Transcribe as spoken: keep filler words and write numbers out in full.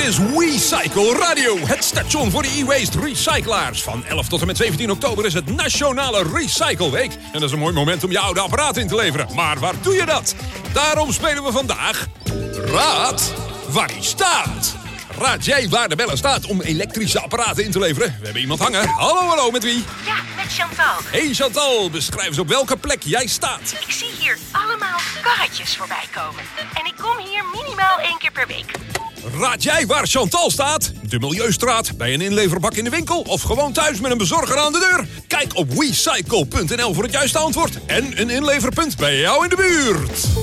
is WeCycle Radio, het station voor de e-waste recyclaars. Van elf tot en met zeventien oktober is het Nationale Recycle Week. En dat is een mooi moment om je oude apparaat in te leveren. Maar waar doe je dat? Daarom spelen we vandaag Raad waar die staat. Raad jij waar de bellen staat om elektrische apparaten in te leveren? We hebben iemand hangen. Hallo, hallo, met wie? Ja, met Chantal. Hey Chantal, beschrijf eens op welke plek jij staat. Ik zie hier allemaal karretjes voorbij komen. En ik kom hier minimaal één keer per week. Raad jij waar Chantal staat? De Milieustraat, bij een inleverbak in de winkel of gewoon thuis met een bezorger aan de deur? Kijk op wecycle punt n l voor het juiste antwoord en een inleverpunt bij jou in de buurt.